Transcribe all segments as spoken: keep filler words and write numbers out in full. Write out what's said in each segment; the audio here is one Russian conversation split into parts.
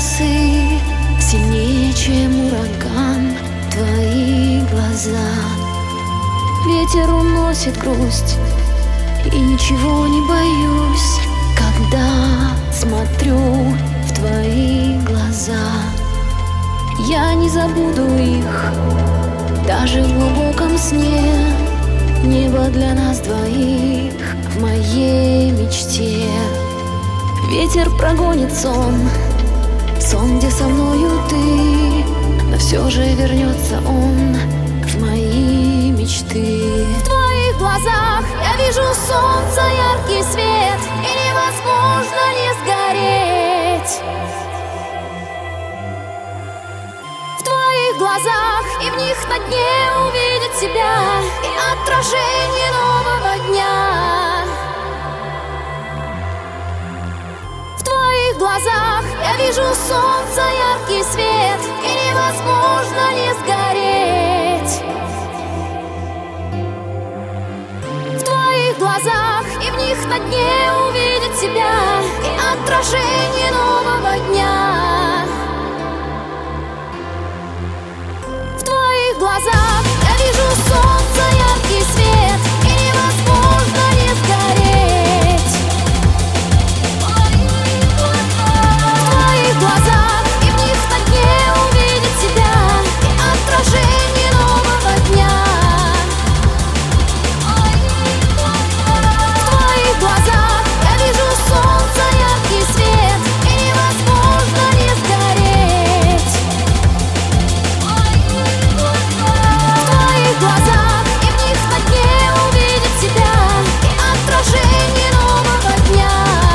росы, сильнее, чем ураган, твои глаза. Ветер уносит грусть, и ничего не боюсь, когда смотрю в твои глаза. Я не забуду их, даже в глубоком сне. Небо для нас двоих в моей мечте. Ветер прогонит сон, сон, где со мною ты, но все же вернется он в мои мечты. В твоих глазах я вижу солнце, яркий свет, и невозможно не сгореть. В твоих глазах и в них на дне увидеть себя и отражение нового дня. В твоих глазах я вижу солнце, яркий свет, и невозможно не сгореть. В твоих глазах и в них на дне увидеть себя и отражение нового дня. В твоих глазах я вижу солнце, яркий свет, и невозможно не сгореть. В твоих глазах и в них на дне увидеть себя и отражение нового дня. В твоих глазах я вижу солнце, яркий свет, и невозможно не сгореть. В твоих глазах и в них на дне увидеть себя и отражение нового дня.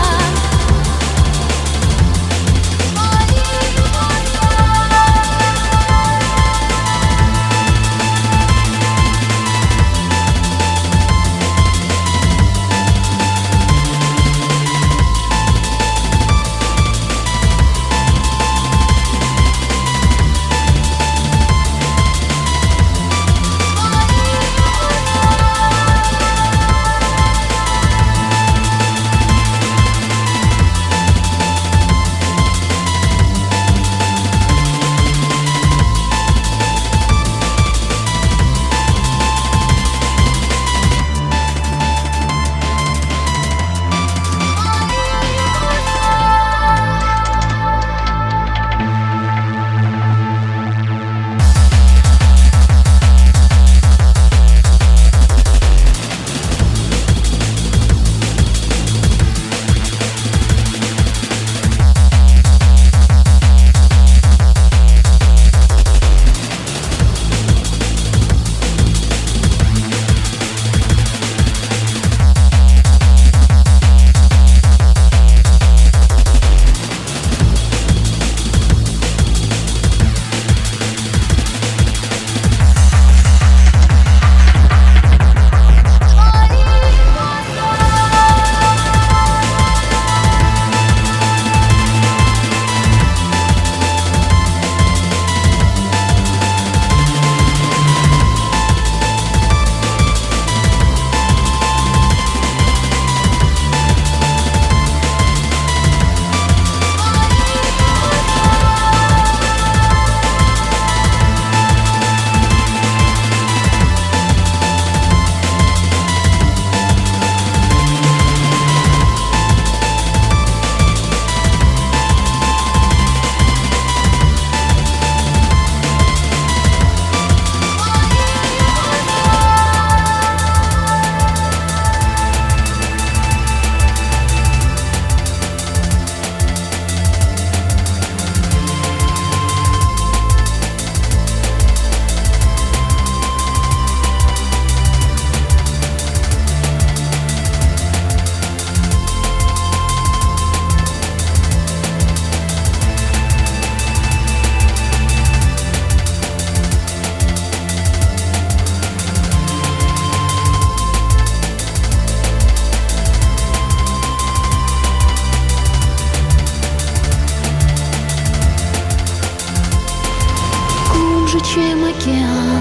Чем океан,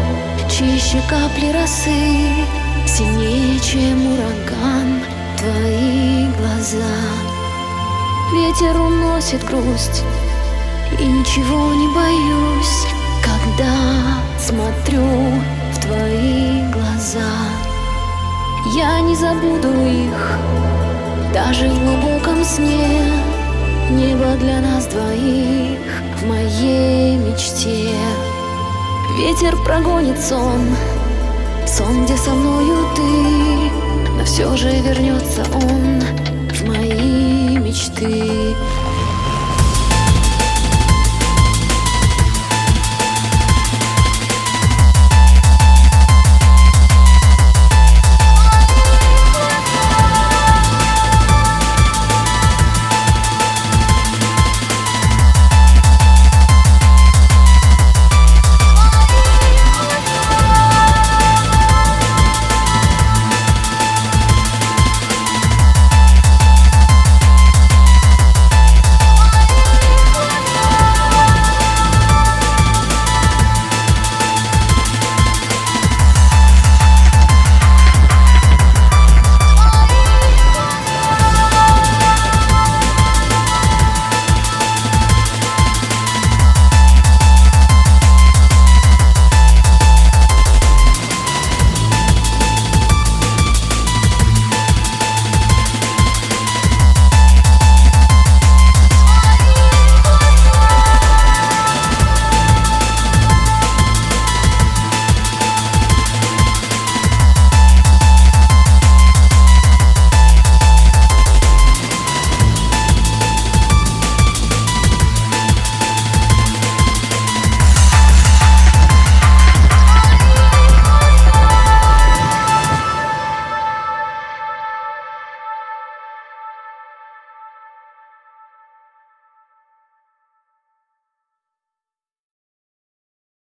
чище капли росы, сильнее, чем ураган, твои глаза. Ветер уносит грусть, И ничего не боюсь, когда смотрю в твои глаза. Я не забуду их даже в глубоком сне. Небо для нас двоих в моей мечте. Ветер прогонит сон, сон, где со мною ты, но все же вернется он в мои мечты.